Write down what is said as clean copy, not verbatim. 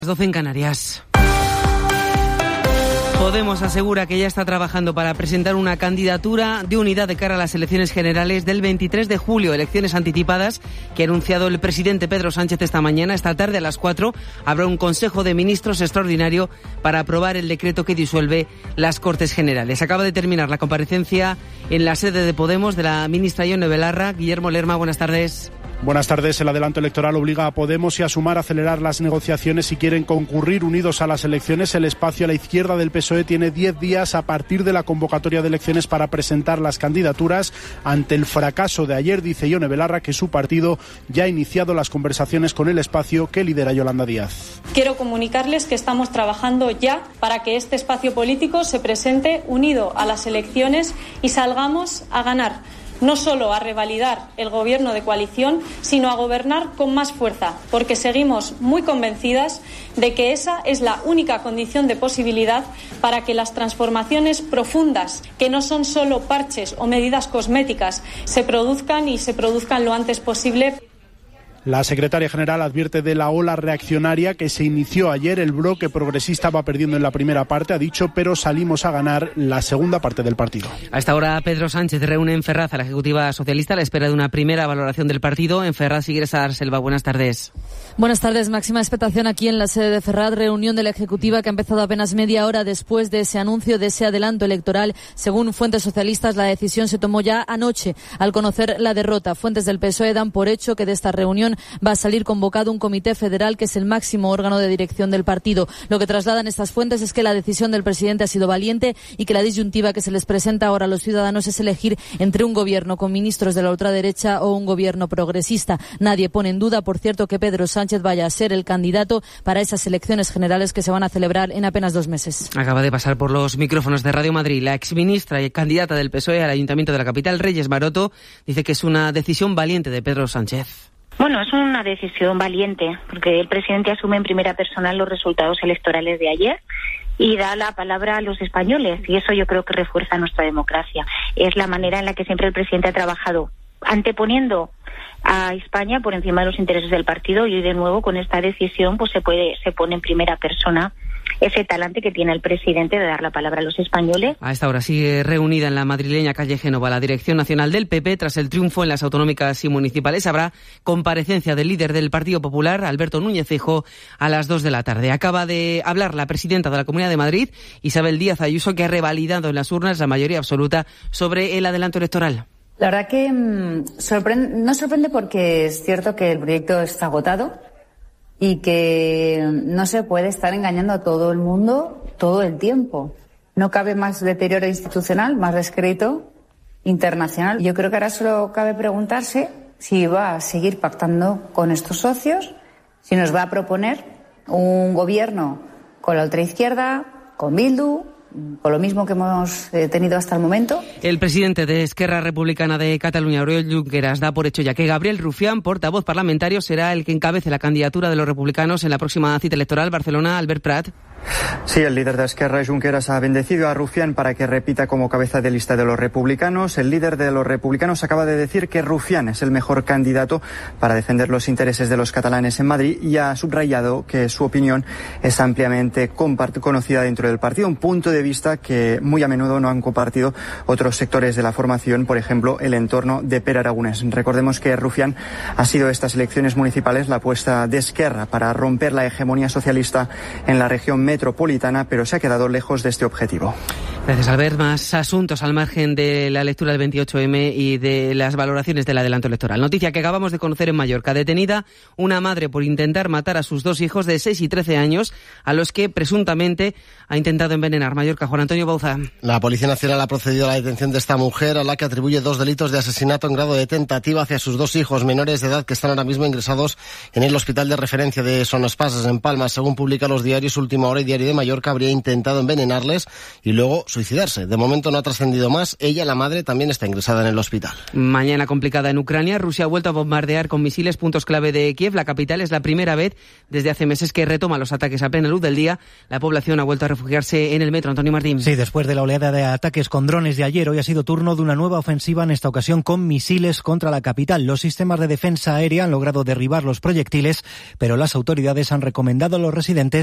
12 en Canarias. Podemos asegura que ya está trabajando para presentar una candidatura de unidad de cara a las elecciones generales del 23 de julio, elecciones anticipadas que ha anunciado el presidente Pedro Sánchez esta mañana. Esta tarde a las 4 habrá un Consejo de Ministros extraordinario para aprobar el decreto que disuelve las Cortes Generales. Acaba de terminar la comparecencia en la sede de Podemos de la ministra Ione Belarra. Guillermo Lerma, buenas tardes. Buenas tardes. El adelanto electoral obliga a Podemos y a Sumar a acelerar las negociaciones si quieren concurrir unidos a las elecciones. El espacio a la izquierda del PSOE tiene 10 días a partir de la convocatoria de elecciones para presentar las candidaturas. Ante el fracaso de ayer, dice Ione Belarra que su partido ya ha iniciado las conversaciones con el espacio que lidera Yolanda Díaz. Quiero comunicarles que estamos trabajando ya para que este espacio político se presente unido a las elecciones y salgamos a ganar. No solo a revalidar el gobierno de coalición, sino a gobernar con más fuerza, porque seguimos muy convencidas de que esa es la única condición de posibilidad para que las transformaciones profundas, que no son solo parches o medidas cosméticas, se produzcan lo antes posible. La secretaria general advierte de la ola reaccionaria que se inició ayer. El bloque progresista va perdiendo en la primera parte, ha dicho, pero salimos a ganar la segunda parte del partido. A esta hora Pedro Sánchez reúne en Ferraz a la Ejecutiva Socialista a la espera de una primera valoración del partido. En Ferraz, Sigres Arselva, buenas tardes. Buenas tardes. Máxima expectación aquí en la sede de Ferraz. Reunión de la Ejecutiva que ha empezado apenas media hora después de ese anuncio, de ese adelanto electoral. Según fuentes socialistas, la decisión se tomó ya anoche al conocer la derrota. Fuentes del PSOE dan por hecho que de esta reunión va a salir convocado un comité federal que es el máximo órgano de dirección del partido. Lo que trasladan estas fuentes es que la decisión del presidente ha sido valiente y que la disyuntiva que se les presenta ahora a los ciudadanos es elegir entre un gobierno con ministros de la ultraderecha o un gobierno progresista. Nadie pone en duda, por cierto, que Pedro Sánchez vaya a ser el candidato para esas elecciones generales que se van a celebrar en apenas 2 meses. Acaba de pasar por los micrófonos de Radio Madrid la exministra y candidata del PSOE al Ayuntamiento de la capital, Reyes Maroto, dice que es una decisión valiente de Pedro Sánchez. Bueno, es una decisión valiente, porque el presidente asume en primera persona los resultados electorales de ayer y da la palabra a los españoles, y eso yo creo que refuerza nuestra democracia. Es la manera en la que siempre el presidente ha trabajado, anteponiendo a España por encima de los intereses del partido, y hoy de nuevo con esta decisión pues se pone en primera persona ese talante que tiene el presidente de dar la palabra a los españoles. A esta hora sigue reunida en la madrileña calle Génova la Dirección Nacional del PP tras el triunfo en las autonómicas y municipales. Habrá comparecencia del líder del Partido Popular, Alberto Núñez Feijóo, a las 2 de la tarde. Acaba de hablar la presidenta de la Comunidad de Madrid, Isabel Díaz Ayuso, que ha revalidado en las urnas la mayoría absoluta sobre el adelanto electoral. La verdad que no sorprende porque es cierto que el proyecto está agotado y que no se puede estar engañando a todo el mundo todo el tiempo. No cabe más deterioro institucional, más descrédito internacional. Yo creo que ahora solo cabe preguntarse si va a seguir pactando con estos socios, si nos va a proponer un gobierno con la ultraizquierda, con Bildu, con lo mismo que hemos tenido hasta el momento. El presidente de Esquerra Republicana de Cataluña, Oriol Junqueras, da por hecho ya que Gabriel Rufián, portavoz parlamentario, será el que encabece la candidatura de los republicanos en la próxima cita electoral. Barcelona, Albert Prat. Sí, el líder de Esquerra, Junqueras, ha bendecido a Rufián para que repita como cabeza de lista de los republicanos. El líder de los republicanos acaba de decir que Rufián es el mejor candidato para defender los intereses de los catalanes en Madrid y ha subrayado que su opinión es ampliamente conocida dentro del partido, un punto de vista que muy a menudo no han compartido otros sectores de la formación, por ejemplo, el entorno de Pere Aragonés. Recordemos que Rufián ha sido estas elecciones municipales la apuesta de Esquerra para romper la hegemonía socialista en la región metropolitana, pero se ha quedado lejos de este objetivo. Gracias, Albert. Más asuntos al margen de la lectura del 28M y de las valoraciones del adelanto electoral. Noticia que acabamos de conocer en Mallorca. Detenida una madre por intentar matar a sus 2 hijos de 6 y 13 años, a los que presuntamente ha intentado envenenar. Mallorca, Juan Antonio Bauza. La Policía Nacional ha procedido a la detención de esta mujer, a la que atribuye 2 delitos de asesinato en grado de tentativa hacia sus 2 hijos menores de edad que están ahora mismo ingresados en el hospital de referencia de Son Espases, en Palma. Según publica los diarios Última Hora y Diario de Mallorca, habría intentado envenenarles y luego suicidarse. De momento no ha trascendido más. Ella, la madre, también está ingresada en el hospital. Mañana complicada en Ucrania. Rusia ha vuelto a bombardear con misiles puntos clave de Kiev. La capital es la primera vez desde hace meses que retoma los ataques a plena luz del día. La población ha vuelto a refugiarse en el metro. Antonio Martín. Sí, después de la oleada de ataques con drones de ayer, hoy ha sido turno de una nueva ofensiva, en esta ocasión con misiles contra la capital. Los sistemas de defensa aérea han logrado derribar los proyectiles, pero las autoridades han recomendado a los residentes